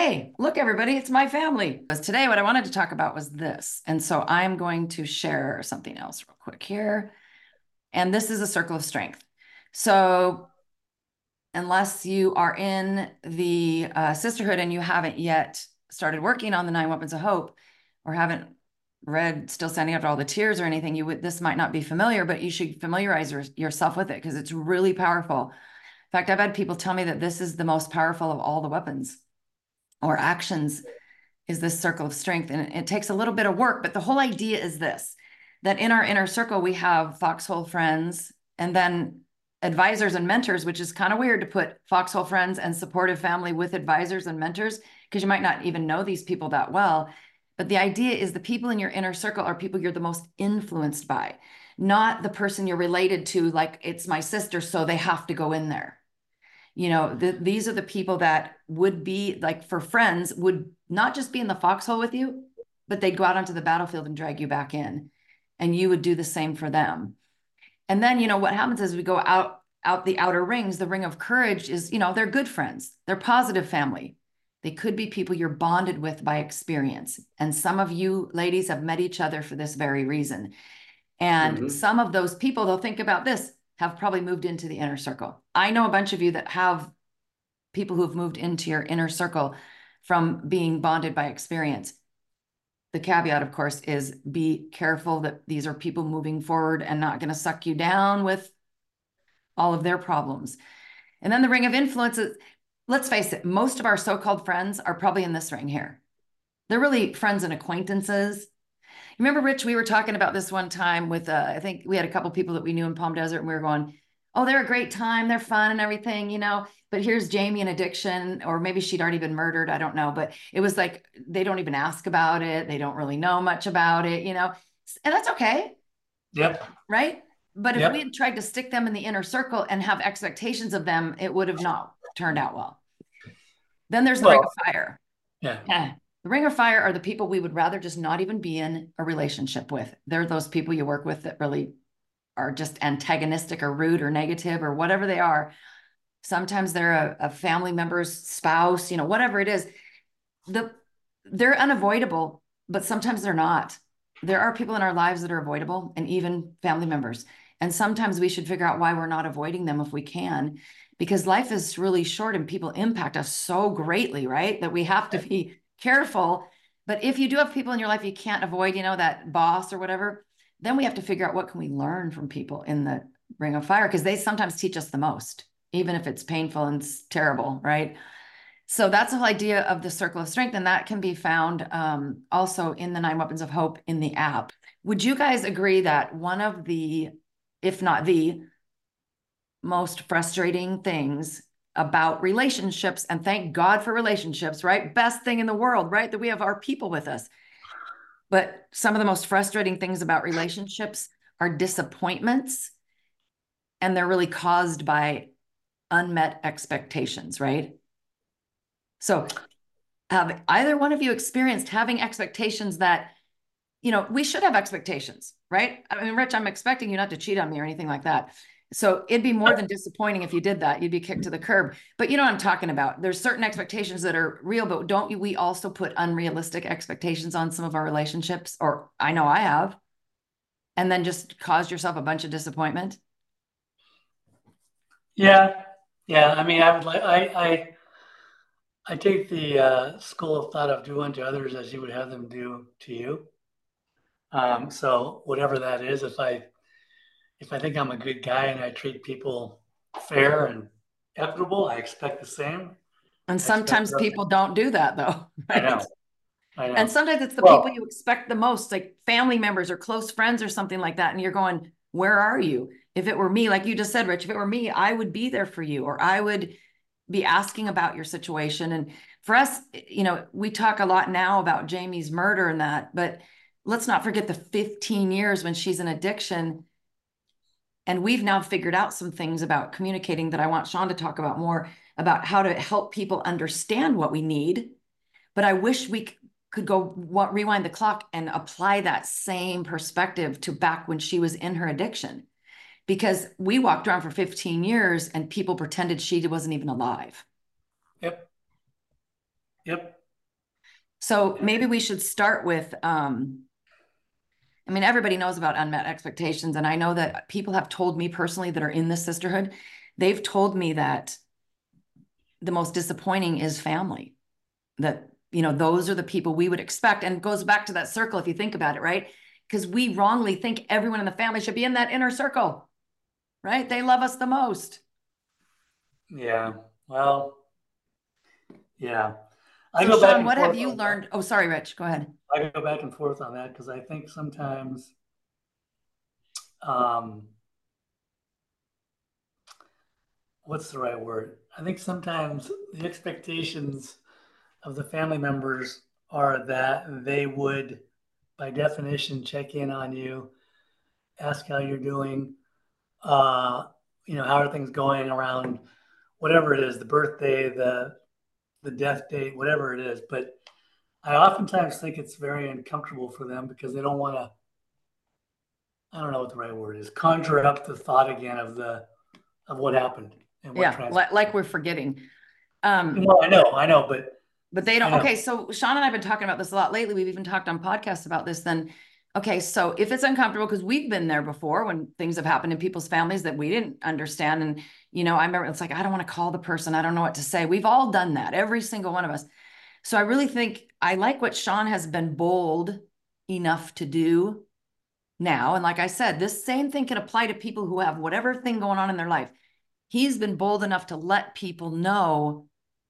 Hey, look, everybody, it's my family. Because today, what I wanted to talk about was this. And so I'm going to share something else real quick here. And this is a circle of strength. So, unless you are in the sisterhood and you haven't yet started working on the 9 weapons of hope or haven't read Still Standing After All the Tears or anything, this might not be familiar, but you should familiarize yourself with it because it's really powerful. In fact, I've had people tell me that this is the most powerful of all the weapons or actions is this circle of strength. And it takes a little bit of work, but the whole idea is this, that in our inner circle, we have foxhole friends and then advisors and mentors, which is kind of weird to put foxhole friends and supportive family with advisors and mentors, because you might not even know these people that well. But the idea is the people in your inner circle are people you're the most influenced by, not the person you're related to, like it's my sister, so they have to go in there. These are the people that would be like, for friends, would not just be in the foxhole with you, but they'd go out onto the battlefield and drag you back in, and you would do the same for them. And then, what happens is we go out the outer rings. The ring of courage is, they're good friends, they're positive family. They could be people you're bonded with by experience, and some of you ladies have met each other for this very reason. And some of those people, they'll think about this, have probably moved into the inner circle. I know a bunch of you that have people who've moved into your inner circle from being bonded by experience. The caveat, of course, is be careful that these are people moving forward and not going to suck you down with all of their problems. And then the ring of influences, let's face it, most of our so-called friends are probably in this ring here. They're really friends and acquaintances. Remember, Rich, we were talking about this one time with, I think we had a couple people that we knew in Palm Desert, and we were going, oh, they're a great time. They're fun and everything, but here's Jamie in addiction, or maybe she'd already been murdered. I don't know, but it was like, they don't even ask about it. They don't really know much about it, and that's okay. Yep. Right. But if we Yep. had tried to stick them in the inner circle and have expectations of them, it would have not turned out well. Then there's the ring Well, of fire. yeah. Yeah. The ring of fire are the people we would rather just not even be in a relationship with. They're those people you work with that really are just antagonistic or rude or negative or whatever they are. Sometimes they're a family member's spouse, whatever it is. They're unavoidable, but sometimes they're not. There are people in our lives that are avoidable, and even family members. And sometimes we should figure out why we're not avoiding them if we can, because life is really short and people impact us so greatly, right? That we have to be careful. But if you do have people in your life you can't avoid, that boss or whatever, then we have to figure out what can we learn from people in the ring of fire, because they sometimes teach us the most, even if it's painful and it's terrible, right? So that's the whole idea of the circle of strength. And that can be found also in the 9 weapons of hope in the app. Would you guys agree that one of the, if not the most frustrating things about relationships, and thank God for relationships, right? Best thing in the world, right? That we have our people with us. But some of the most frustrating things about relationships are disappointments, and they're really caused by unmet expectations, right? So have either one of you experienced having expectations that, we should have expectations, right? I mean, Rich, I'm expecting you not to cheat on me or anything like that. So it'd be more than disappointing if you did that. You'd be kicked to the curb. But you know what I'm talking about. There's certain expectations that are real, but don't we also put unrealistic expectations on some of our relationships? Or I know I have, and then just caused yourself a bunch of disappointment. Yeah. Yeah. I mean, I would like, I take the school of thought of do unto others as you would have them do to you. So whatever that is, if I think I'm a good guy and I treat people fair and equitable, I expect the same. And I expect sometimes people don't do that though, I right? know. I And know. sometimes it's the people Well, you expect the most, like family members or close friends or something like that. And you're going, where are you? If it were me, like you just said, Rich, if it were me, I would be there for you, or I would be asking about your situation. And for us, we talk a lot now about Jamie's murder and that, but let's not forget the 15 years when she's in addiction. And we've now figured out some things about communicating that I want Sean to talk about more, about how to help people understand what we need. But I wish we could go rewind the clock and apply that same perspective to back when she was in her addiction, because we walked around for 15 years and people pretended she wasn't even alive. yep. Yep. So maybe we should start with, I mean, everybody knows about unmet expectations. And I know that people have told me personally that are in this sisterhood, they've told me that the most disappointing is family, that, those are the people we would expect. And it goes back to that circle, if you think about it, right? Because we wrongly think everyone in the family should be in that inner circle, right? They love us the most. Yeah. Well, yeah. I So, go back Sean, and what have forth you on that. learned? Oh, sorry, Rich, go ahead. I go back and forth on that because I think sometimes, um, what's the right word? I think sometimes the expectations of the family members are that they would, by definition, check in on you, ask how you're doing, uh, how are things going around whatever it is, the birthday, the death date, whatever it is. But I oftentimes think it's very uncomfortable for them because they don't want to, I don't know what the right word is, conjure up the thought again of what happened and what Yeah, transpired. like we're forgetting. No, I know, But they I don't. know. Okay, so Sean and I have been talking about this a lot lately. We've even talked on podcasts about this. Then, okay, so if it's uncomfortable, because we've been there before when things have happened in people's families that we didn't understand. And, I remember it's like, I don't want to call the person. I don't know what to say. We've all done that, every single one of us. So I really think I like what Sean has been bold enough to do now. And like I said, this same thing can apply to people who have whatever thing going on in their life. He's been bold enough to let people know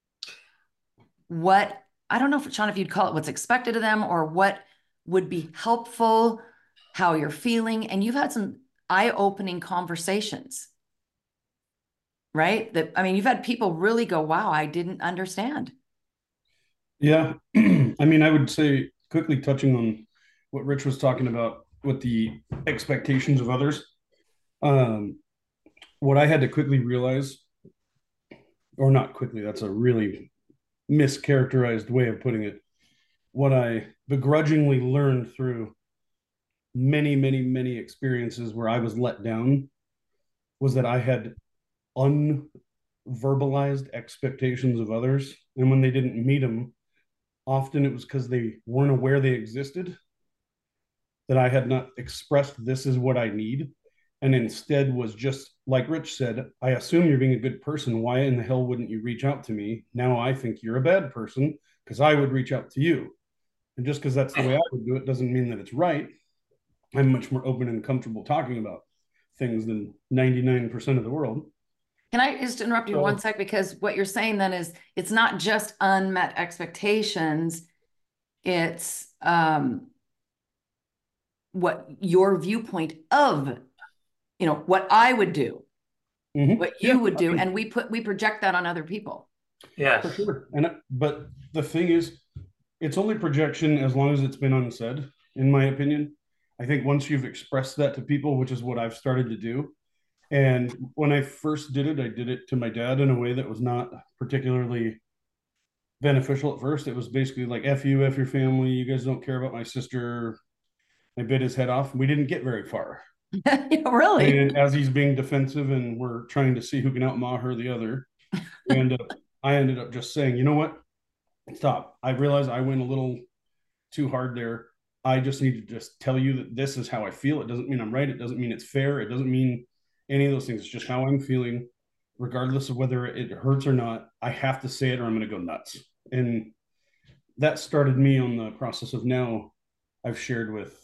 what, I don't know, if Sean, if you'd call it what's expected of them or what would be helpful, how you're feeling. And you've had some eye-opening conversations, right? That, I mean, you've had people really go, wow, I didn't understand. Yeah. I mean, I would say quickly touching on what Rich was talking about with the expectations of others. Um, what I had to quickly realize, or not quickly, that's a really mischaracterized way of putting it. What I begrudgingly learned through many, many, many experiences where I was let down was that I had unverbalized expectations of others. And when they didn't meet them, often it was because they weren't aware they existed, that I had not expressed this is what I need, and instead was just like Rich said, I assume you're being a good person. Why in the hell wouldn't you reach out to me? Now I think you're a bad person because I would reach out to you. And just because that's the way I would do it doesn't mean that it's right. I'm much more open and comfortable talking about things than 99% of the world. Can I just interrupt you one So, sec? Because what you're saying then is it's not just unmet expectations, it's what your viewpoint of, what I would do, what yeah, you would I do, mean, and we project that on other people. Yes. for sure. But the thing is, it's only projection as long as it's been unsaid, in my opinion. I think once you've expressed that to people, which is what I've started to do, and when I first did it, I did it to my dad in a way that was not particularly beneficial at first. It was basically like, F you, F your family. You guys don't care about my sister. I bit his head off. We didn't get very far. Really? And as he's being defensive and we're trying to see who can outmaw her the other, we end up, I ended up just saying, you know what? Stop. I realized I went a little too hard there. I just need to just tell you that this is how I feel. It doesn't mean I'm right. It doesn't mean it's fair. It doesn't mean any of those things. It's just how I'm feeling, regardless of whether it hurts or not. I have to say it or I'm going to go nuts. And that started me on the process of now I've shared with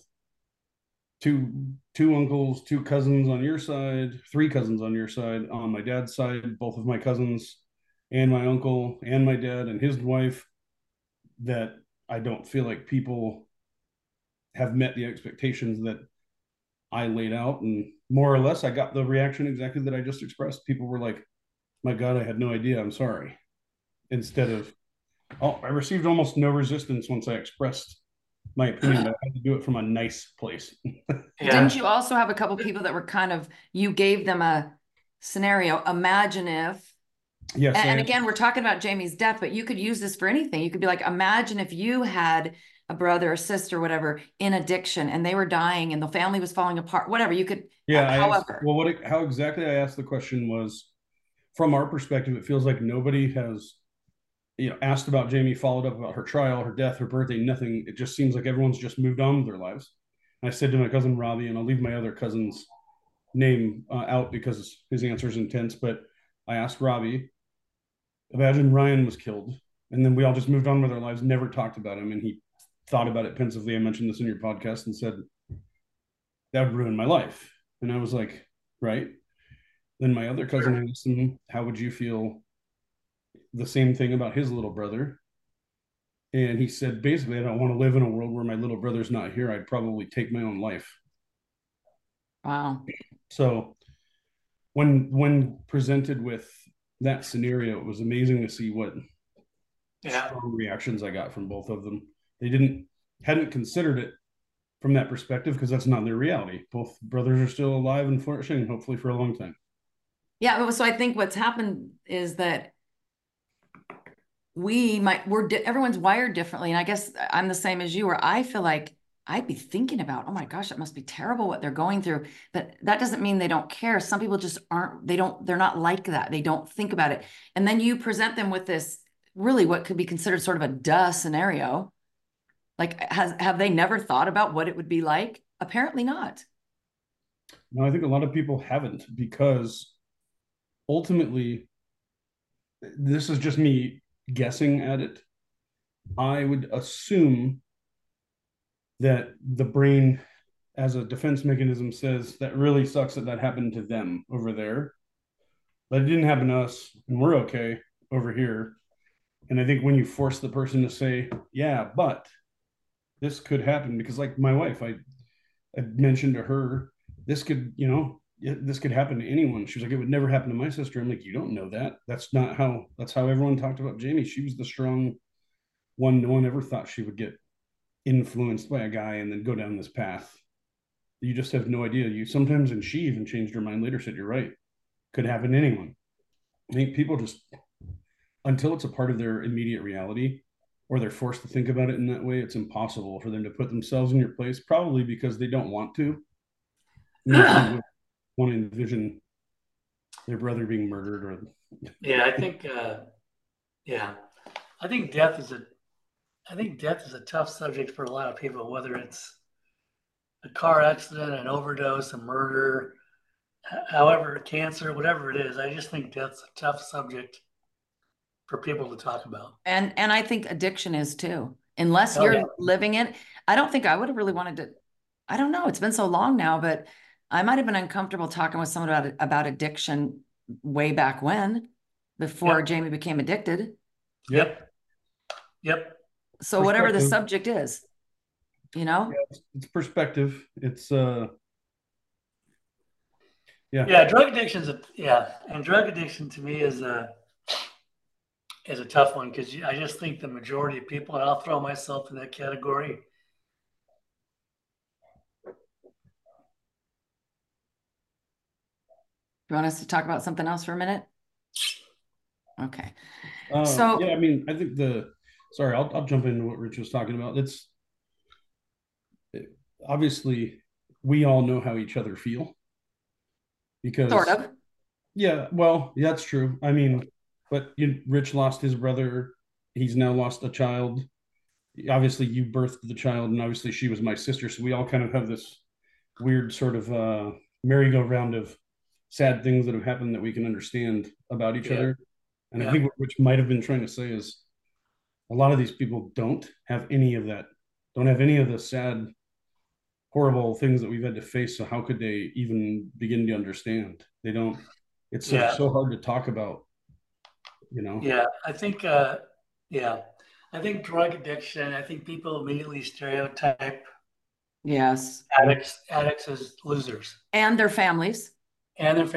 two uncles, two cousins on your side, three cousins on your side, on my dad's side, both of my cousins and my uncle and my dad and his wife, that I don't feel like people have met the expectations that I laid out. And more or less, I got the reaction exactly that I just expressed. People were like, my God, I had no idea. I'm sorry. Instead of, oh, I received almost no resistance once I expressed my opinion, but I had to do it from a nice place. Didn't Yeah. you also have a couple people that were kind of, you gave them a scenario, imagine if, Yes, and again, we're talking about Jamie's death, but you could use this for anything. You could be like, imagine if you had a brother or sister, whatever, in addiction and they were dying and the family was falling apart, whatever. You could, yeah. I asked, however. well, how exactly I asked the question was, from our perspective, it feels like nobody has asked about Jamie, followed up about her trial, her death, her birthday, nothing. It just seems like everyone's just moved on with their lives. And I said to my cousin Robbie, and I'll leave my other cousin's name out because his answer is intense, but I asked Robbie, imagine Ryan was killed, and then we all just moved on with our lives, never talked about him. And he thought about it pensively. I mentioned this in your podcast and said, that would ruin my life. And I was like, right. Then my other cousin asked him, how would you feel the same thing about his little brother? And he said, basically, I don't want to live in a world where my little brother's not here. I'd probably take my own life. Wow. So when presented with that scenario, it was amazing to see what strong reactions I got from both of them. They hadn't considered it from that perspective because that's not their reality. Both brothers are still alive and flourishing, hopefully for a long time. Yeah. So I think what's happened is that everyone's wired differently. And I guess I'm the same as you, where I feel like I'd be thinking about, oh my gosh, it must be terrible what they're going through. But that doesn't mean they don't care. Some people just they're not like that. They don't think about it. And then you present them with this really what could be considered sort of a duh scenario. Like, have they never thought about what it would be like? Apparently not. No, I think a lot of people haven't, because ultimately, this is just me guessing at it. I would assume that the brain, as a defense mechanism, says that really sucks that happened to them over there, but it didn't happen to us, and we're okay over here. And I think when you force the person to say, yeah, but this could happen, because like my wife, I mentioned to her, this could, this could happen to anyone. She was like, it would never happen to my sister. I'm like, you don't know that. That's how everyone talked about Jamie. She was the strong one. No one ever thought she would get influenced by a guy and then go down this path. You just have no idea. And she even changed her mind later, said, you're right. Could happen to anyone. I think people just, until it's a part of their immediate reality, or they're forced to think about it in that way, it's impossible for them to put themselves in your place, probably because they don't want to. Want to envision their brother being murdered, or I think I think death is a tough subject for a lot of people, whether it's a car accident, an overdose, a murder, however, cancer, whatever it is. I just think death's a tough subject for people to talk about. And I think addiction is too. Unless you're living it, I don't think I would have really wanted to. I don't know. It's been so long now, but I might have been uncomfortable talking with someone about addiction way back when, before Jamie became addicted. Yep. So whatever the subject is, it's perspective. It's drug addiction and drug addiction to me is a tough one, because I just think the majority of people, and I'll throw myself in that category. You want us to talk about something else for a minute? Okay. I think I'll jump into what Rich was talking about. Obviously we all know how each other feel, because sort of. Yeah, well, that's true. I mean, but Rich lost his brother. He's now lost a child. Obviously, you birthed the child, and obviously she was my sister. So we all kind of have this weird sort of merry-go-round of sad things that have happened that we can understand about each other. And I think what Rich might have been trying to say is a lot of these people don't have any of that, don't have any of the sad, horrible things that we've had to face. So how could they even begin to understand? They don't. It's so hard to talk about, I think I think drug addiction, I think people immediately stereotype addicts as losers, and their families, and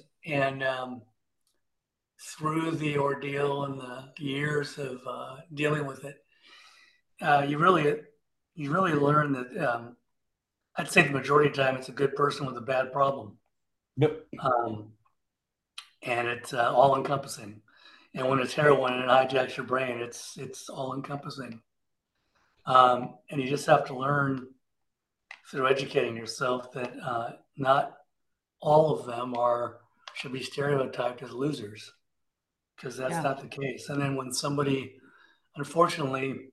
through the ordeal and the years of dealing with it, you really learn that I'd say the majority of the time it's a good person with a bad problem. Yep. And it's all encompassing. And when it's heroin and it hijacks your brain, it's all encompassing. And you just have to learn through educating yourself that not all of them should be stereotyped as losers. because that's Yeah. not the case. And then when somebody, unfortunately,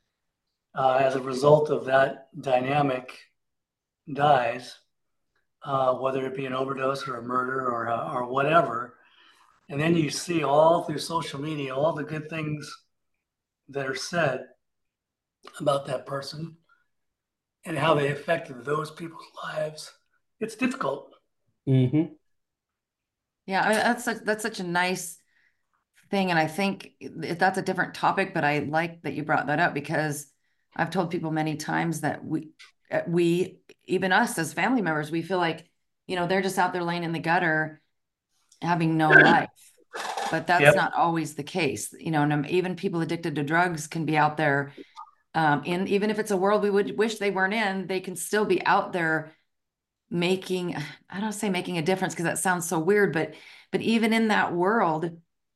as a result of that dynamic, dies, whether it be an overdose or a murder or whatever, and then you see all through social media all the good things that are said about that person and how they affected those people's lives, it's difficult. Mm-hmm. Yeah, I mean, that's such a nice thing, and I think that's a different topic, but I like that you brought that up because I've told people many times that we even us as family members, we feel like, they're just out there laying in the gutter having no life, but that's Yep. not always the case. And even people addicted to drugs can be out there, in even if it's a world we would wish they weren't in, they can still be out there making, I don't say making a difference because that sounds so weird, but even in that world,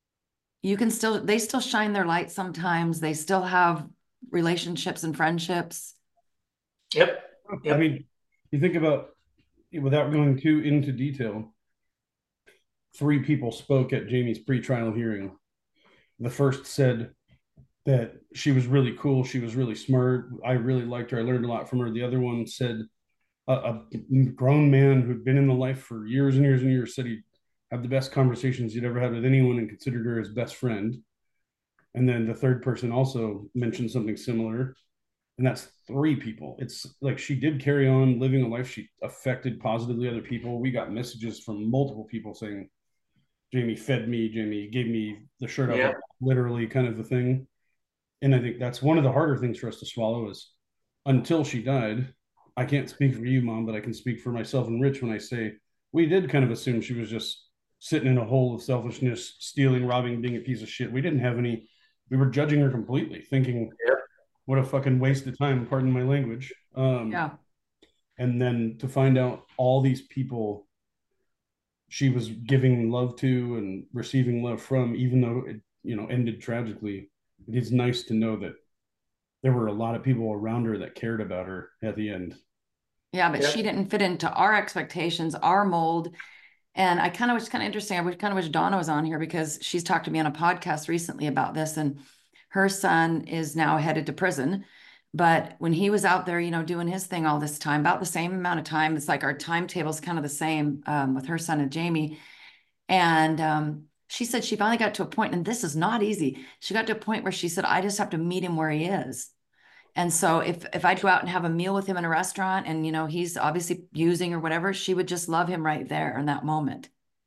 they still shine their light sometimes. They still have relationships and friendships. Yep. I Yep. mean, you think about, without going too into detail, 3 people spoke at Jamie's pretrial hearing. The first said that she was really cool. She was really smart. I really liked her. I learned a lot from her. The other one said a grown man who'd been in the life for years and years and years said he had the best conversations he'd ever had with anyone and considered her his best friend. And then the third person also mentioned something similar. And that's 3 people. It's like she did carry on living a life. She affected positively other people. We got messages from multiple people saying, Jamie fed me, Jamie gave me the shirt off, Yep. literally kind of the thing. And I think that's one of the harder things for us to swallow is until she died. I can't speak for you, Mom, but I can speak for myself and Rich when I say we did kind of assume she was just sitting in a hole of selfishness, stealing, robbing, being a piece of shit. We didn't have any, we were judging her completely, thinking, Yep. what a fucking waste of time, pardon my language. Yeah. And then to find out all these people she was giving love to and receiving love from, even though it, ended tragically, it is nice to know that there were a lot of people around her that cared about her at the end. Yeah, but Yep. she didn't fit into our expectations, our mold. And I kind of was kind of interesting. I kind of wish Donna was on here because she's talked to me on a podcast recently about this. And her son is now headed to prison. But when he was out there, doing his thing all this time, about the same amount of time, it's like our timetable is kind of the same, with her son and Jamie. And she said she finally got to a point, and this is not easy. She got to a point where she said, I just have to meet him where he is. And so if I'd go out and have a meal with him in a restaurant and he's obviously using or whatever, she would just love him right there in that moment.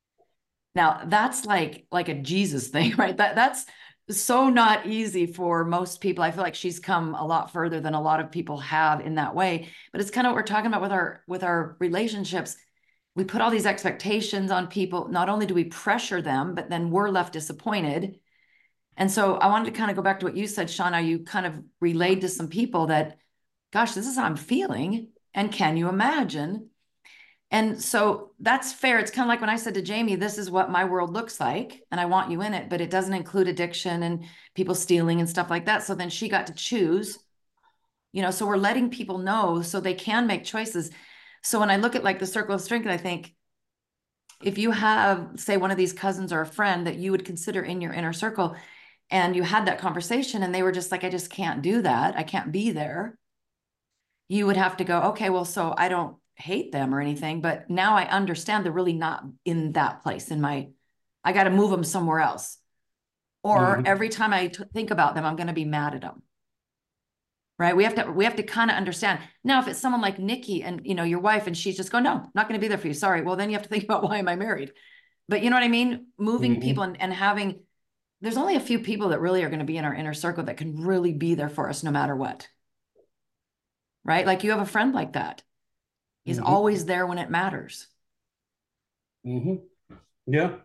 Now that's like a Jesus thing, right? That's so not easy for most people. I feel like she's come a lot further than a lot of people have in that way. But it's kind of what we're talking about with our relationships. We put all these expectations on people. Not only do we pressure them, but then we're left disappointed. And so I wanted to kind of go back to what you said, Shauna. You kind of relayed to some people that, gosh, this is how I'm feeling. And can you imagine? And so that's fair. It's kind of like when I said to Jamie, this is what my world looks like, and I want you in it, but it doesn't include addiction and people stealing and stuff like that. So then she got to choose, so we're letting people know so they can make choices. So when I look at like the circle of strength, I think if you have, say, one of these cousins or a friend that you would consider in your inner circle, and you had that conversation and they were just like, I just can't do that. I can't be there. You would have to go, okay, well, so I don't hate them or anything, but now I understand they're really not in that place I got to move them somewhere else. Or Mm-hmm. every time I think about them, I'm going to be mad at them. Right. We have to kind of understand. Now, if it's someone like Nikki and, your wife, and she's just going, no, not going to be there for you. Sorry. Well, then you have to think about, why am I married? But you know what I mean? Moving Mm-hmm. people and having, there's only a few people that really are going to be in our inner circle that can really be there for us no matter what. Right? Like you have a friend like that. He's Mm-hmm. always there when it matters. Mm-hmm. Yeah,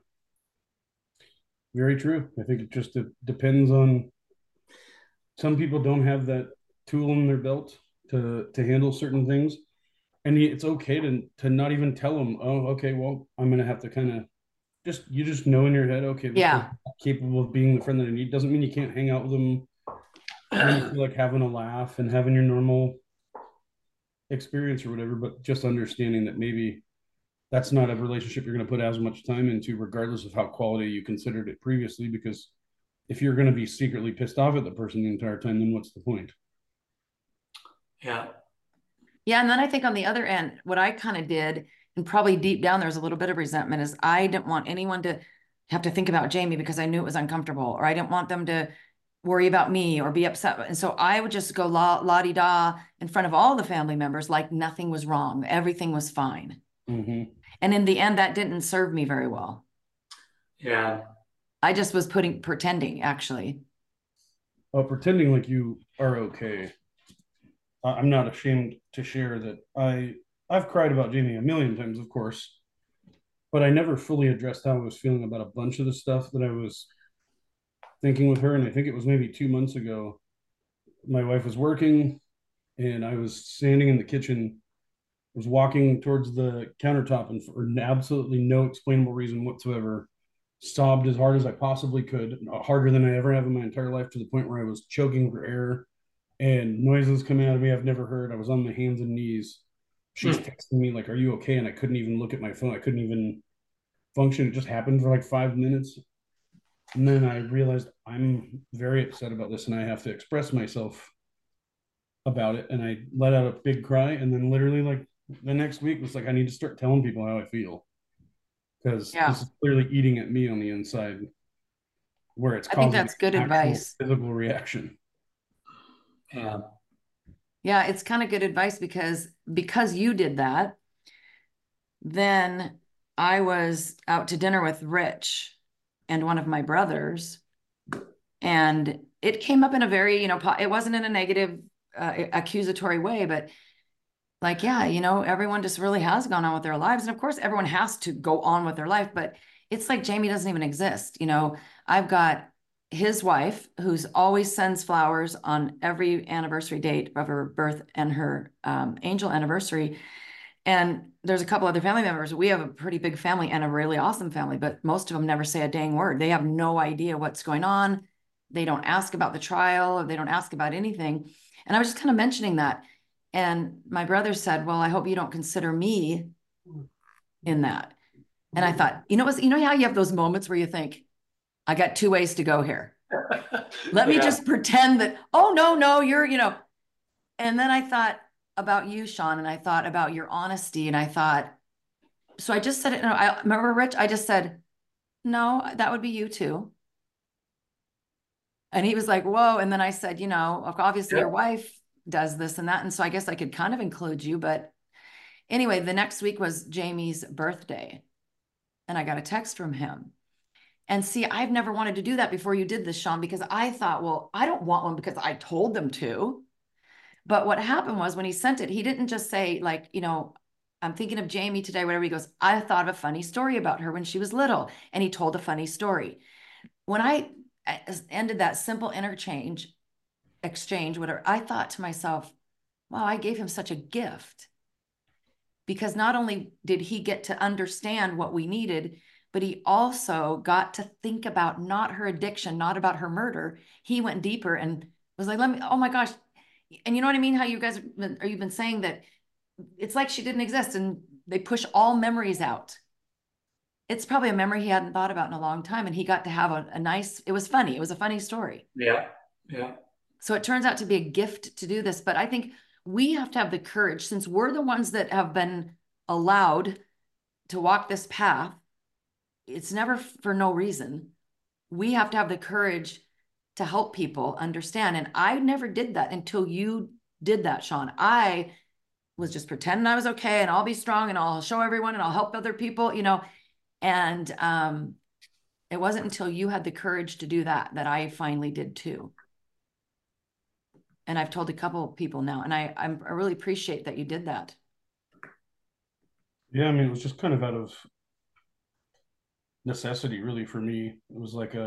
very true. I think it just depends on, some people don't have that tool in their belt to handle certain things, and it's okay to not even tell them, oh, okay, well, I'm gonna have to kind of just know in your head, okay, this person's Yeah. capable of being the friend that I need. Doesn't mean you can't hang out with them when you feel like having a laugh and having your normal experience or whatever, but just understanding that maybe that's not a relationship you're going to put as much time into, regardless of how quality you considered it previously. Because if you're going to be secretly pissed off at the person the entire time, then what's the point? Yeah. Yeah. And then I think on the other end, what I kind of did, and probably deep down, there's a little bit of resentment, is I didn't want anyone to have to think about Jamie because I knew it was uncomfortable, or I didn't want them to worry about me or be upset. And so I would just go la di da in front of all the family members like nothing was wrong. Everything was fine. Mm-hmm. And in the end, that didn't serve me very well. Yeah. I just was pretending, actually. Pretending like you are okay. I'm not ashamed to share that I've cried about Jamie a million times, of course, but I never fully addressed how I was feeling about a bunch of the stuff that I was thinking with her. And I think it was maybe 2 months ago. My wife was working, and I was standing in the kitchen. I was walking towards the countertop, and for absolutely no explainable reason whatsoever, sobbed as hard as I possibly could, harder than I ever have in my entire life, to the point where I was choking for air and noises coming out of me I've never heard. I was on my hands and knees. She's texting me like, "Are you okay?" And I couldn't even look at my phone. I couldn't even function. It just happened for like 5 minutes. And then I realized I'm very upset about this and I have to express myself about it. And I let out a big cry. And then literally like the next week was like, I need to start telling people how I feel, because Yeah. this is clearly eating at me on the inside, where it's I think causing that's good an actual advice. physical reaction. Yeah. Yeah, it's kind of good advice because you did that. Then I was out to dinner with Rich and one of my brothers, and it came up in a very, it wasn't in a negative, accusatory way, but like, yeah, everyone just really has gone on with their lives. And of course, everyone has to go on with their life, but it's like Jamie doesn't even exist. I've got his wife who's always sends flowers on every anniversary date of her birth and her angel anniversary. And there's a couple other family members. We have a pretty big family and a really awesome family, but most of them never say a dang word. They have no idea what's going on. They don't ask about the trial, or they don't ask about anything. And I was just kind of mentioning that. And my brother said, "Well, I hope you don't consider me in that." And I thought, how you have those moments where you think, I got two ways to go here. Let me Yeah. just pretend that, oh, no, you're. And then I thought about you, Sean, and I thought about your honesty. And I thought, so I just said it. No, I remember, Rich, I just said, no, that would be you too. And he was like, whoa. And then I said, obviously your Yeah. wife does this and that. And so I guess I could kind of include you. But anyway, the next week was Jamie's birthday. And I got a text from him. And see, I've never wanted to do that before you did this, Sean, because I thought, well, I don't want one because I told them to. But what happened was when he sent it, he didn't just say, like, I'm thinking of Jamie today, whatever. He goes, I thought of a funny story about her when she was little. And he told a funny story. When I ended that simple exchange, whatever, I thought to myself, wow, I gave him such a gift, because not only did he get to understand what we needed, but he also got to think about not her addiction, not about her murder. He went deeper and was like, oh my gosh. And you know what I mean? How you guys you've been saying that it's like she didn't exist and they push all memories out. It's probably a memory he hadn't thought about in a long time. And he got to have a nice, it was funny. It was a funny story. Yeah. Yeah. So it turns out to be a gift to do this. But I think we have to have the courage, since we're the ones that have been allowed to walk this path. It's never for no reason. We have to have the courage to help people understand. And I never did that until you did that, Sean. I was just pretending I was okay and I'll be strong and I'll show everyone and I'll help other people, and it wasn't until you had the courage to do that that I finally did too. And I've told a couple of people now, and I really appreciate that you did that. Yeah, I mean, it was just kind of out of necessity, really, for me. It was like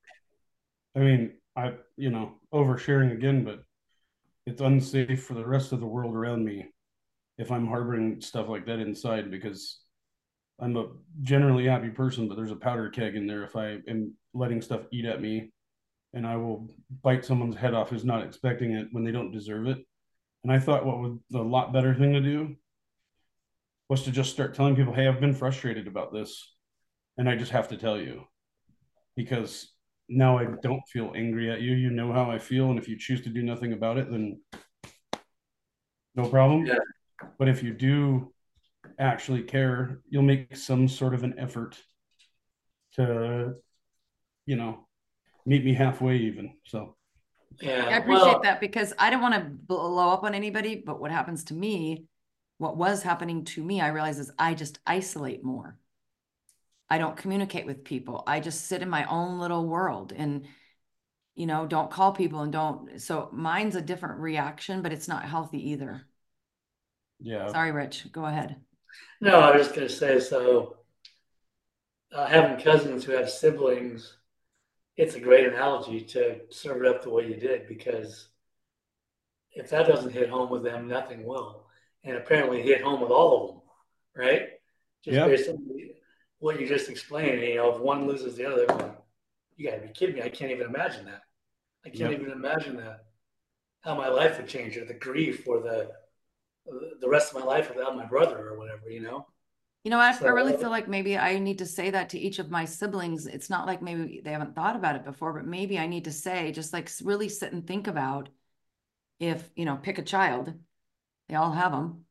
I mean, oversharing again, but it's unsafe for the rest of the world around me if I'm harboring stuff like that inside, because I'm a generally happy person, but there's a powder keg in there if I am letting stuff eat at me, and I will bite someone's head off who's not expecting it when they don't deserve it. And I thought what was a lot better thing to do was to just start telling people, hey, I've been frustrated about this, and I just have to tell you because now I don't feel angry at you. You know how I feel, and if you choose to do nothing about it, then no problem. Yeah. But if you do actually care, you'll make some sort of an effort to, you know, meet me halfway even. So I Yeah. appreciate Well, that because I don't want to blow up on anybody, but what happens to me, what was happening to me, I realize is I just isolate more. I don't communicate with people. I just sit in my own little world and, don't call people and don't. So mine's a different reaction, but it's not healthy either. yeah, Sorry, Rich, go ahead. no, I was just gonna say, so having cousins who have siblings, it's a great analogy to serve it up the way you did because if that doesn't hit home with them, nothing will. And apparently it hit home with all of them, right? Just yeah, based on what you just explained, if one loses the other, like, you gotta be kidding me. I can't even imagine that. I can't yep. even imagine how my life would change or the grief or the rest of my life without my brother or whatever. I really So feel like maybe I need to say that to each of my siblings. It's not like maybe they haven't thought about it before, but maybe I need to say, just like really sit and think about if, pick a child, they all have them,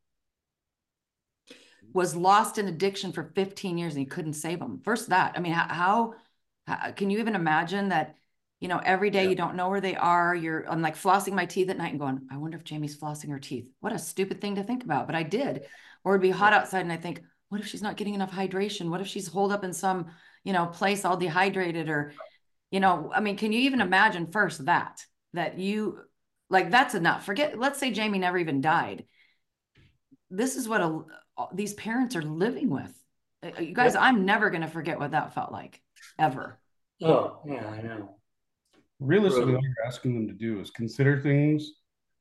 was lost in addiction for 15 years and he couldn't save them. First, that, I mean, how can you even imagine that, every day yeah, you don't know where they are? I'm like flossing my teeth at night and going, I wonder if Jamie's flossing her teeth. What a stupid thing to think about, but I did. Or it'd be yeah, hot outside and I think, what if she's not getting enough hydration? What if she's holed up in some, place all dehydrated or, I mean, can you even imagine first that you like that's enough. Forget, let's say Jamie never even died. This is what these parents are living with. You guys, yep. I'm never going to forget what that felt like ever. Oh, yeah, I know. Realistically, all Brutal. you're asking them to do is consider things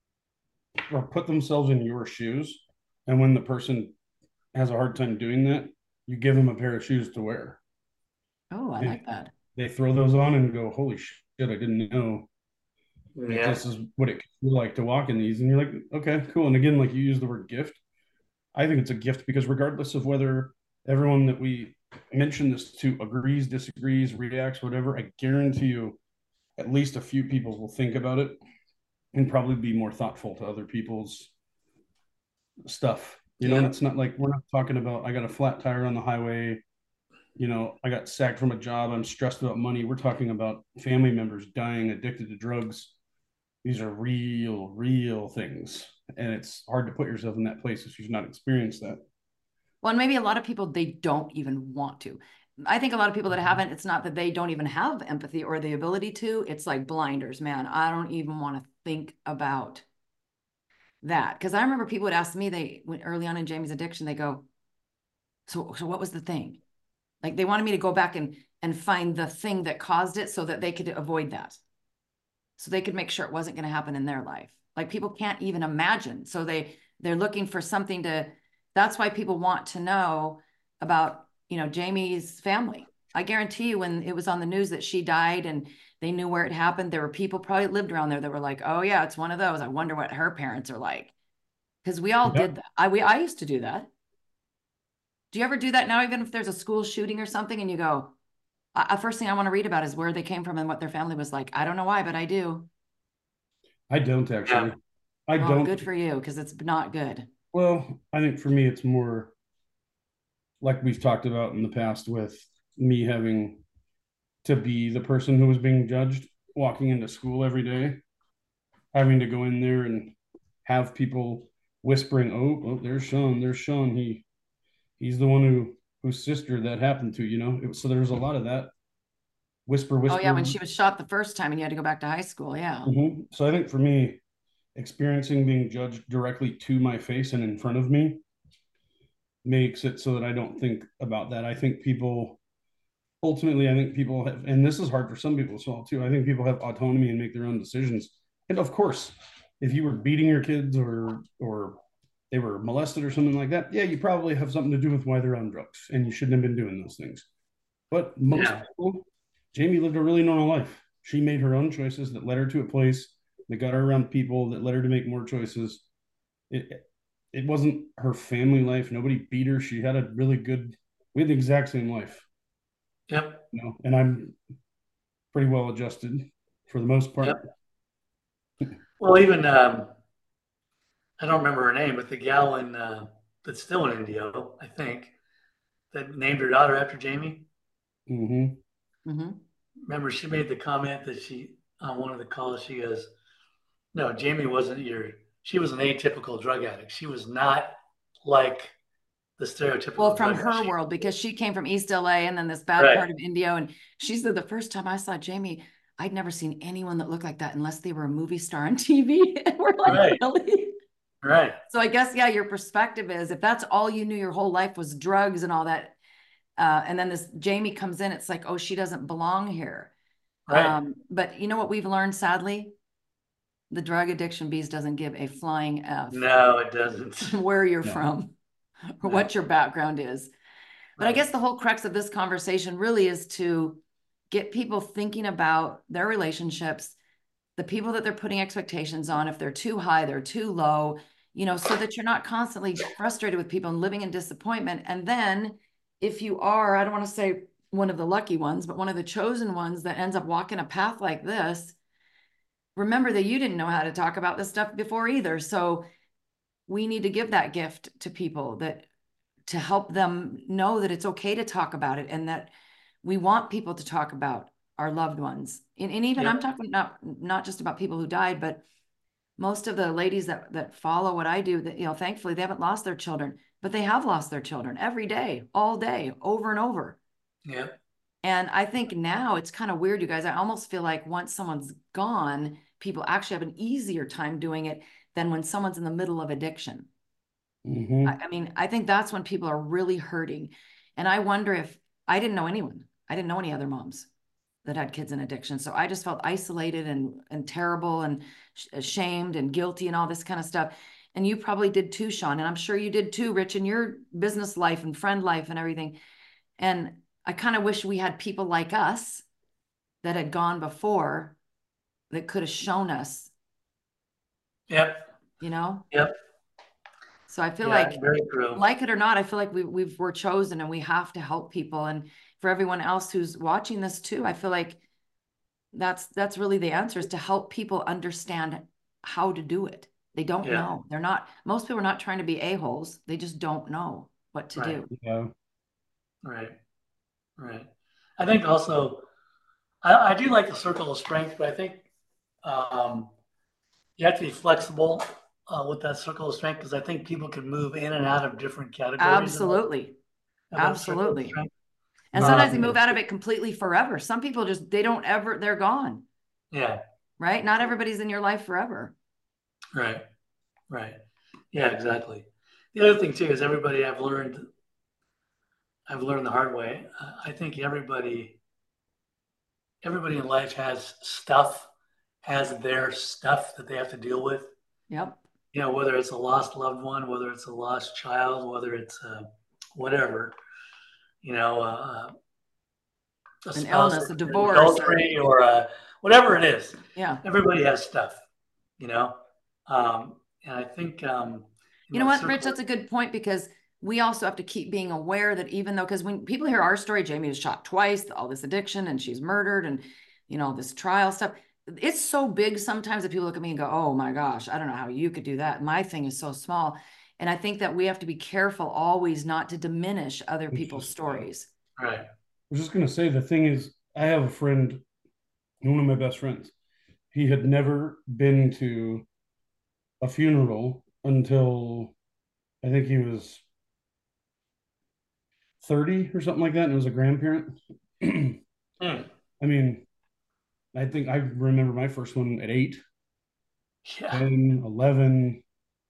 or put themselves in your shoes. And when the person has a hard time doing that, you give them a pair of shoes to wear. Oh, I And like that. they throw those on and go, holy shit, I didn't know that Yeah, this is what it could feel like to walk in these. And you're like, okay, cool. And again, like you use the word gift. I think it's a gift because regardless of whether everyone that we mention this to agrees, disagrees, reacts, whatever, I guarantee you at least a few people will think about it and probably be more thoughtful to other people's stuff. And yeah, it's not like we're not talking about I got a flat tire on the highway, I got sacked from a job, I'm stressed about money. We're talking about family members dying addicted to drugs. These are real, real things. And it's hard to put yourself in that place if you've not experienced that. Well, and maybe a lot of people, they don't even want to. I think a lot of people that haven't, it's not that they don't even have empathy or the ability to. It's like blinders, man. I don't even want to think about that. Because I remember people would ask me, they went early on in Jamie's addiction, they go, so what was the thing? Like they wanted me to go back and find the thing that caused it so that they could avoid that. So they could make sure it wasn't going to happen in their life. Like people can't even imagine. So they're looking for something to, that's why people want to know about, Jamie's family. I guarantee you when it was on the news that she died and they knew where it happened, there were people probably lived around there that were like, oh yeah, it's one of those. I wonder what her parents are like. Because we all Yeah, did that. I used to do that. Do you ever do that now, even if there's a school shooting or something and you go, first thing I want to read about is where they came from and what their family was like. I don't know why, but I do. I don't yeah, actually. I Well, don't. good for you because it's not good. Well, I think for me, it's more like we've talked about in the past with me having to be the person who was being judged, walking into school every day, having to go in there and have people whispering, "Oh, there's Sean. There's Sean. He's the one whose sister that happened to. So there's a lot of that whisper, Oh yeah, whisper. when she was shot the first time and you had to go back to high school. Yeah. So I think for me, experiencing being judged directly to my face and in front of me makes it so that I don't think about that. I think people ultimately, I think people have, and this is hard for some people as well too. I think people have autonomy and make their own decisions. And of course, if you were beating your kids or they were molested or something like that, yeah, you probably have something to do with why they're on drugs, and you shouldn't have been doing those things. But most yeah, people, Jamie lived a really normal life. She made her own choices that led her to a place that got her around people that led her to make more choices. It, it wasn't her family life. Nobody beat her. She had a really good, we had the exact same life, Yep. and I'm pretty well adjusted for the most part. Yep. Well, even I don't remember her name, but the gal in that's still in Indio, I think, that named her daughter after Jamie. Mm-hmm. Mm-hmm. Remember, she made the comment that she on one of the calls. She goes, "No, Jamie wasn't your. She was an atypical drug addict. She was not like the Well, stereotypical from drug addict." her world, because she came from East LA and then this bad Right. part of Indio. And she said the first time I saw Jamie, I'd never seen anyone that looked like that unless they were a movie star on TV. And we're like, Right. really? Right. So I guess, yeah, your perspective is if that's all you knew your whole life was drugs and all that, and then this Jamie comes in, it's like, oh, she doesn't belong here. Right. But you know what we've learned, sadly? The drug addiction bees doesn't give a flying F No, it doesn't. where you're No. from or No. what your background is. But I Right. guess the whole crux of this conversation really is to get people thinking about their relationships, the people that they're putting expectations on, if they're too high, they're too low, so that you're not constantly frustrated with people and living in disappointment. And then if you are, I don't want to say one of the lucky ones, but one of the chosen ones that ends up walking a path like this, remember that you didn't know how to talk about this stuff before either. So we need to give that gift to people that to help them know that it's okay to talk about it and that we want people to talk about our loved ones. And even Yep. I'm talking not just about people who died, but most of the ladies that follow what I do, that thankfully they haven't lost their children, but they have lost their children every day, all day, over and over. Yep. And I think now it's kind of weird, you guys. I almost feel like once someone's gone, people actually have an easier time doing it than when someone's in the middle of addiction. Mm-hmm. I mean, I think that's when people are really hurting. And I wonder if I didn't know anyone. I didn't know any other moms that had kids in addiction. So I just felt isolated and terrible and ashamed and guilty and all this kind of stuff. And you probably did too, Sean. And I'm sure you did too, Rich, in your business life and friend life and everything. And I kind of wish we had people like us that had gone before that could have shown us, Yep. you know? Yep. So I feel Yeah. like Very true. it or not, I feel like we're chosen and we have to help people. And for everyone else who's watching this too, I feel like that's really the answer is to help people understand how to do it. They don't Yeah. know. Most people are not trying to be a-holes. They just don't know what to Right. do. Yeah. Right. Right. I think also I do like the circle of strength, but I think um, you have to be flexible with that circle of strength because I think people can move in and out of different categories Absolutely. of that circle of Absolutely. strength. And sometimes they Um, move out of it completely forever. Some people just, they don't ever, they're gone, yeah. right? Not everybody's in your life forever. Right. Right. Yeah. Exactly. The other thing too is I've learned the hard way. I think everybody in life has their stuff that they have to deal with. Yep. Whether it's a lost loved one, whether it's a lost child, whether it's whatever, you know, a An spouse illness, a that's divorce, or adultery or whatever it is. yeah. Everybody has stuff, you know. And I think You know what, Rich, that's a good point because we also have to keep being aware that even though, because when people hear our story, Jamie was shot twice, all this addiction, and she's murdered, and this trial stuff. It's so big sometimes that people look at me and go, "Oh my gosh, I don't know how you could do that. My thing is so small." And I think that we have to be careful always not to diminish other people's stories. Right. I was just gonna say the thing is, I have a friend, one of my best friends. He had never been to a funeral until I think he was 30 or something like that, and it was a grandparent. Hmm. I mean, I think I remember my first one at 8, Yeah. 10, 11,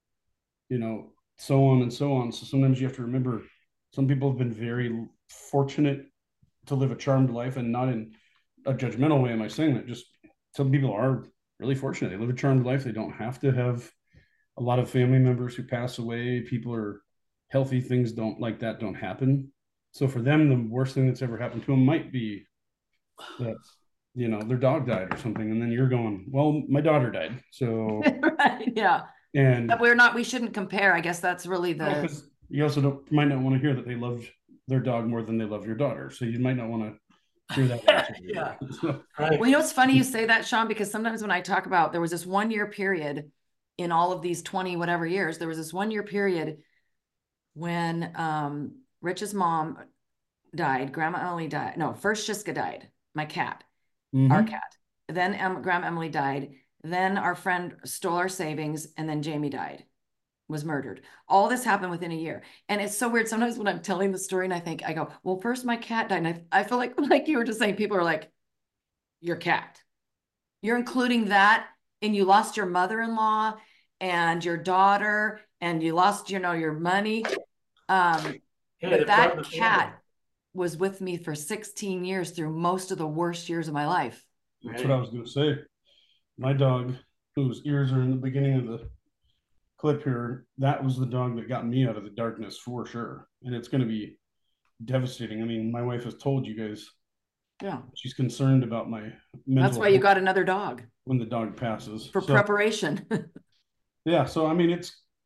so on and so on. So sometimes you have to remember some people have been very fortunate to live a charmed life, and not in a judgmental way am I saying that. Just some people are really fortunate. They live a charmed life. They don't have to have a lot of family members who pass away. People are healthy. Things don't happen. So for them, the worst thing that's ever happened to them might be that their dog died or something, and then you're going, well, my daughter died, so Right. Yeah. And But we shouldn't compare. I guess that's really because you also might not want to hear that they loved their dog more than they love your daughter. So you might not want to hear that answer. Yeah. So, Right. Well, you know, it's funny you say that, Sean, because sometimes when I talk about, there was this 1 year period in all of these 20 whatever years, there was this 1 year period when Rich's mom died, Grandma Emily died. No, first Shiska died, my cat, our cat. Then Grandma Emily died. Then our friend stole our savings, and then Jamie died, was murdered. All this happened within a year. And it's so weird. Sometimes when I'm telling the story and I go, well, first my cat died. And I feel like you were just saying, people are like, your cat. You're including that, and you lost your mother-in-law and your daughter, and you lost, your money. But that cat was with me for 16 years through most of the worst years of my life. That's what I was going to say. My dog, whose ears are in the beginning of the clip here, that was the dog that got me out of the darkness for sure. And it's going to be devastating. I mean, my wife has told you guys. Yeah. She's concerned about my mental. That's why you got another dog. When the dog passes. For preparation. Yeah. So, I mean,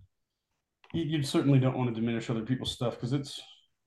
you certainly don't want to diminish other people's stuff because it's,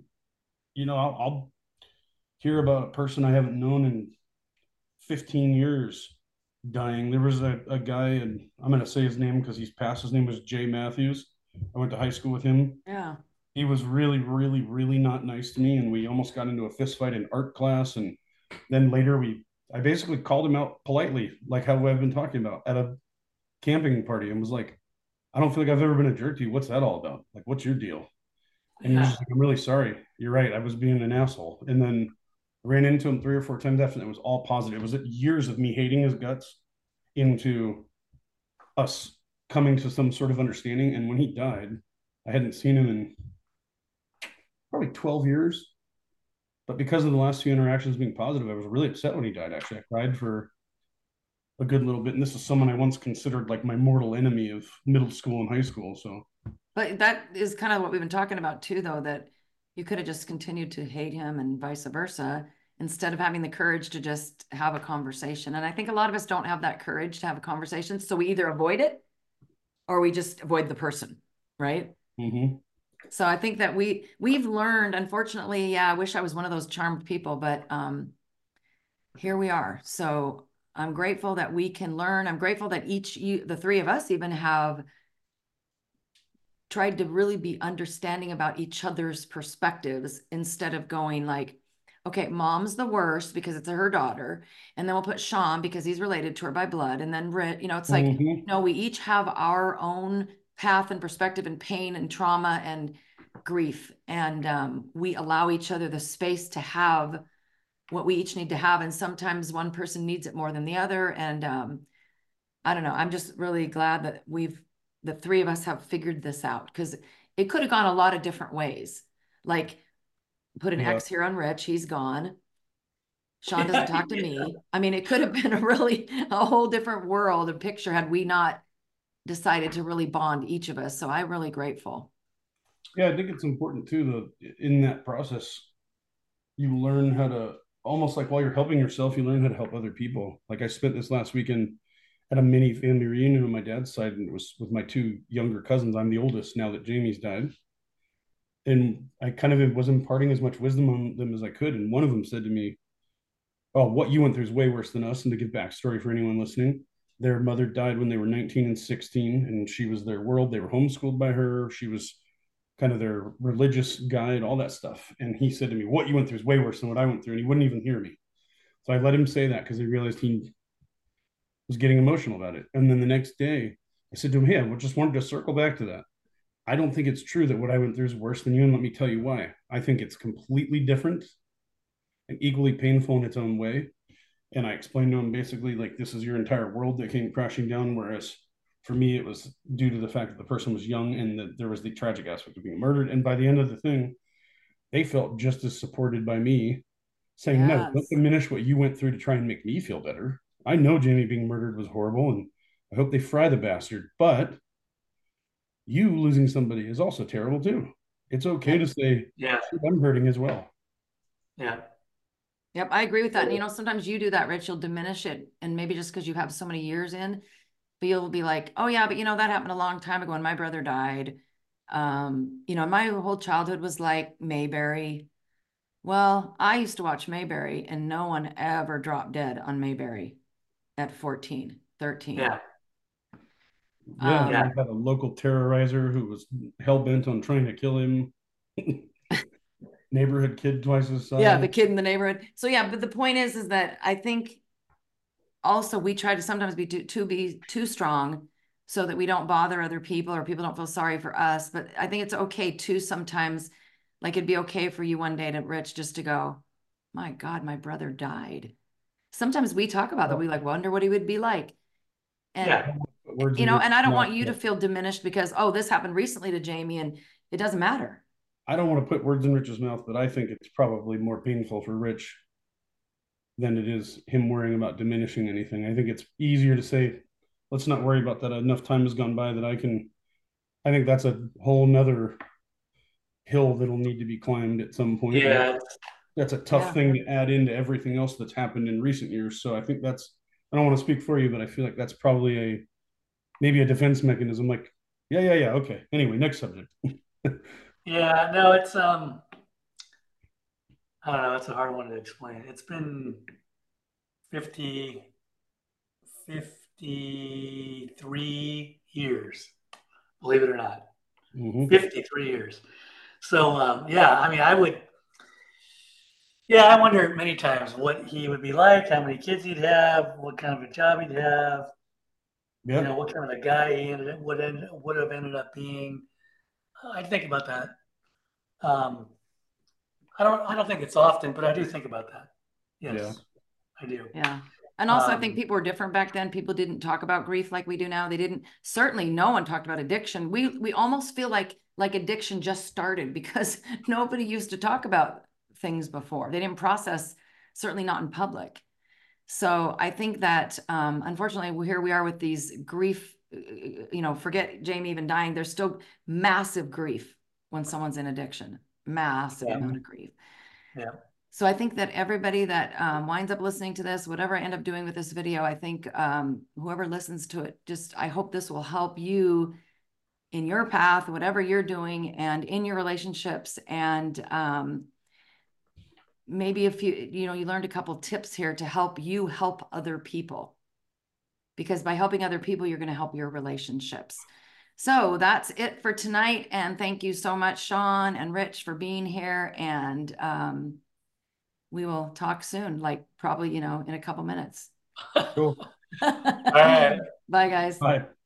I'll hear about a person I haven't known in 15 years dying. There was a guy, and I'm going to say his name because he's passed. His name was Jay Matthews. I went to high school with him. Yeah. He was really, really, really not nice to me, and we almost got into a fist fight in art class. And then later I basically called him out politely, like how I've been talking about, at a camping party, and was like, I don't feel like I've ever been a jerk to you. What's that all about? Like, what's your deal? And he was just like, I'm really sorry. You're right. I was being an asshole. And then I ran into him 3 or 4 times after, and it was all positive. It was years of me hating his guts into us coming to some sort of understanding. And when he died, I hadn't seen him in probably 12 years. But because of the last few interactions being positive, I was really upset when he died. Actually, I cried for a good little bit. And this is someone I once considered like my mortal enemy of middle school and high school. So, but that is kind of what we've been talking about too, though, that you could have just continued to hate him and vice versa, instead of having the courage to just have a conversation. And I think a lot of us don't have that courage to have a conversation. So we either avoid it or we just avoid the person. Right. So I think that we've learned, unfortunately, I wish I was one of those charmed people, but here we are. So I'm grateful that we can learn. I'm grateful that the three of us even have tried to really be understanding about each other's perspectives, instead of going like, okay, mom's the worst because it's her daughter, and then we'll put Sean because he's related to her by blood, and then it's like, no, we each have our own path and perspective and pain and trauma and grief, and we allow each other the space to have what we each need to have, and sometimes one person needs it more than the other, and I don't know, I'm just really glad that the three of us have figured this out, because it could have gone a lot of different ways. Like, put an X here on Rich, he's gone. Sean doesn't talk to me. I mean, it could have been a whole different world of picture had we not decided to really bond, each of us. So I'm really grateful. Yeah, I think it's important too, in that process, you learn how to, almost like while you're helping yourself, you learn how to help other people. Like I spent this last weekend at a mini family reunion on my dad's side, and it was with my 2 younger cousins. I'm the oldest now that Jamie's died. And I kind of was imparting as much wisdom on them as I could. And one of them said to me, oh, what you went through is way worse than us. And to give backstory for anyone listening, their mother died when they were 19 and 16, and she was their world. They were homeschooled by her. She was kind of their religious guide, all that stuff. And he said to me, what you went through is way worse than what I went through. And he wouldn't even hear me. So I let him say that because I realized he was getting emotional about it. And then the next day I said to him, hey, I just wanted to circle back to that. I don't think it's true that what I went through is worse than you. And let me tell you why. I think it's completely different and equally painful in its own way. And I explained to him basically, like, this is your entire world that came crashing down. Whereas for me, it was due to the fact that the person was young and that there was the tragic aspect of being murdered. And by the end of the thing, they felt just as supported by me, saying, no, don't diminish what you went through to try and make me feel better. I know Jamie being murdered was horrible, and I hope they fry the bastard. But you losing somebody is also terrible too. It's okay to say, yeah, I'm hurting as well. Yeah. Yep, I agree with that. And sometimes you do that, Rich. You'll diminish it, and maybe just because you have so many years in, but you'll be like, oh yeah, but you know, that happened a long time ago when my brother died. You know, my whole childhood was like Mayberry. Well, I used to watch Mayberry and no one ever dropped dead on Mayberry at 14, 13. Yeah. Yeah, Um, and we had a local terrorizer who was hell bent on trying to kill him. Neighborhood kid twice his yeah, the size. kid in the neighborhood. So yeah, but the point is that I think also we try to sometimes be too strong so that we don't bother other people or people don't feel sorry for us. But I think it's okay too sometimes, like it'd be okay for you one day to Rich just to go, my God, my brother died. Sometimes we talk about that. We like wonder what he would be like. And Yeah. Words you in know, Rich's and I don't mouth. want you to feel diminished because, oh, this happened recently to Jamie and it doesn't matter. I don't want to put words in Rich's mouth, but I think it's probably more painful for Rich than it is him worrying about diminishing anything. I think it's easier to say, let's not worry about that. Enough time has gone by that I think that's a whole nother hill that'll need to be climbed at some point. Yeah. That's a tough Yeah. thing to add into everything else that's happened in recent years. So I think I don't want to speak for you, but I feel like that's probably maybe a defense mechanism. Like, yeah. Okay. Anyway, next subject. Yeah. No, it's, I don't know. It's a hard one to explain. It's been 50, 53 years, believe it or not. Mm-hmm. 53 years. So, yeah, I mean, I wonder many times what he would be like, how many kids he'd have, what kind of a job he'd have, Yep. what kind of a guy he would have ended up being. I think about that. Um, I don't think it's often, but I do think about that. Yeah. Yes, I do. Yeah. And also, I think Um, people were different back then. People didn't talk about grief like we do now. They didn't, certainly no one talked about addiction. We almost feel like addiction just started because nobody used to talk about things before. They didn't process, certainly not in public. So I think that unfortunately, here we are with these grief, you know, forget Jamie even dying. There's still massive grief when someone's in addiction, massive yeah, amount of grief. yeah, So I think that everybody that winds up listening to this, whatever I end up doing with this video, I think whoever listens to it, I hope this will help you in your path, whatever you're doing and in your relationships. And maybe if you learned a couple tips here to help you help other people. Because by helping other people, you're going to help your relationships. So that's it for tonight. And thank you so much, Sean and Rich, for being here. And we will talk soon, like probably, in a couple minutes. Cool. All right. Bye, guys. Bye.